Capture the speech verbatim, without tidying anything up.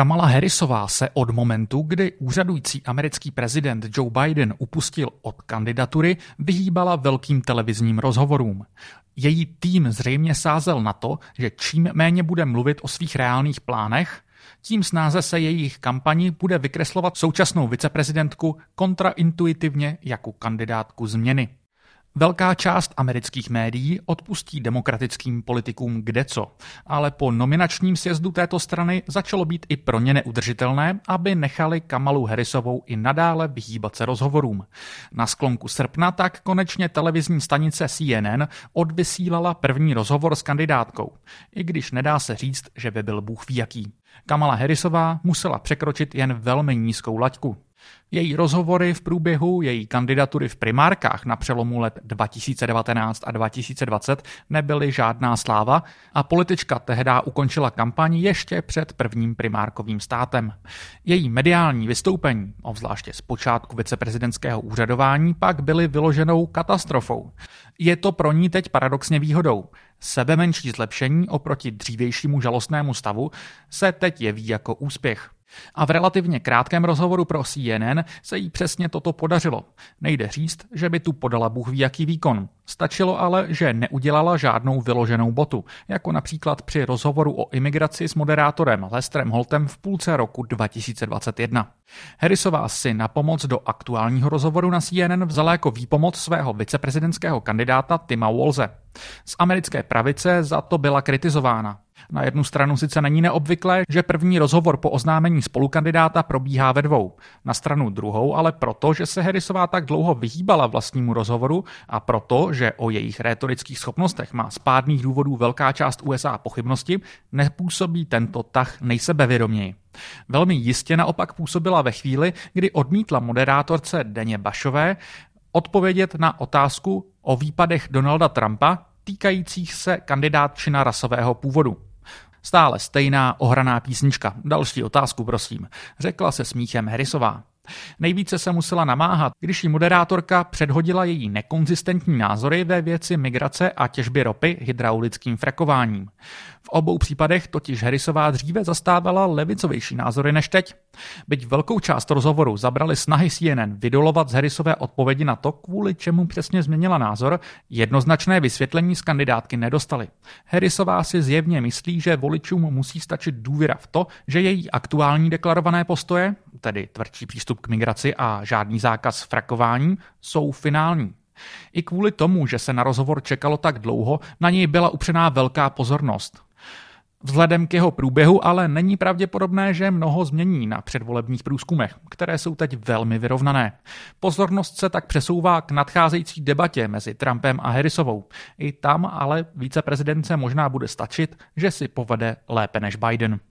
Kamala Harrisová se od momentu, kdy úřadující americký prezident Joe Biden upustil od kandidatury, vyhýbala velkým televizním rozhovorům. Její tým zřejmě sázel na to, že čím méně bude mluvit o svých reálných plánech, tím snáze se jejich kampani bude vykreslovat současnou viceprezidentku kontraintuitivně jako kandidátku změny. Velká část amerických médií odpustí demokratickým politikům kdeco, ale po nominačním sjezdu této strany začalo být i pro ně neudržitelné, aby nechali Kamalu Harrisovou i nadále vyhýbat se rozhovorům. Na sklonku srpna tak konečně televizní stanice C N N odvysílala první rozhovor s kandidátkou, i když nedá se říct, že by byl bůh ví jaký. Kamala Harrisová musela překročit jen velmi nízkou laťku. Její rozhovory v průběhu její kandidatury v primárkách na přelomu let dva tisíce devatenáct a dva tisíce dvacet nebyly žádná sláva a politička tehdy ukončila kampaň ještě před prvním primárkovým státem. Její mediální vystoupení, obzvláště z počátku viceprezidentského úřadování, pak byly vyloženou katastrofou. Je to pro ní teď paradoxně výhodou. Sebemenší zlepšení oproti dřívějšímu žalostnému stavu se teď jeví jako úspěch. A v relativně krátkém rozhovoru pro C N N se jí přesně toto podařilo. Nejde říct, že by tu podala bůh ví jaký výkon. Stačilo ale, že neudělala žádnou vyloženou botu, jako například při rozhovoru o imigraci s moderátorem Lesterem Holtem v půlce roku dva tisíce dvacet jedna. Harrisová si na pomoc do aktuálního rozhovoru na C N N vzala jako výpomoc svého viceprezidentského kandidáta Tima Walze. Z americké pravice za to byla kritizována. Na jednu stranu sice není neobvyklé, že první rozhovor po oznámení spolukandidáta probíhá ve dvou. Na stranu druhou ale proto, že se Harrisová tak dlouho vyhýbala vlastnímu rozhovoru a proto, že o jejich rétorických schopnostech má z pádných důvodů velká část U S A pochybnosti, nepůsobí tento tah nejsebevědoměji. Velmi jistě naopak působila ve chvíli, kdy odmítla moderátorce Daně Bašové odpovědět na otázku o výpadech Donalda Trumpa týkajících se kandidátčina rasového původu. Stále stejná ohraná písnička. Další otázku, prosím, řekla se smíchem Harrisová. Nejvíce se musela namáhat, když jí moderátorka předhodila její nekonzistentní názory ve věci migrace a těžby ropy hydraulickým frakováním. V obou případech totiž Harrisová dříve zastávala levicovější názory než teď. Byť velkou část rozhovoru zabrali snahy C N N vydolovat z Harrisové odpovědi na to, kvůli čemu přesně změnila názor, jednoznačné vysvětlení z kandidátky nedostali. Harrisová si zjevně myslí, že voličům musí stačit důvěra v to, že její aktuální deklarované postoje, tedy tvrdší přístup k migraci a žádný zákaz frakování, jsou finální. I kvůli tomu, že se na rozhovor čekalo tak dlouho, na něj byla upřená velká pozornost. Vzhledem k jeho průběhu ale není pravděpodobné, že mnoho změní na předvolebních průzkumech, které jsou teď velmi vyrovnané. Pozornost se tak přesouvá k nadcházející debatě mezi Trumpem a Harrisovou. I tam ale viceprezidentce možná bude stačit, že si povede lépe než Biden.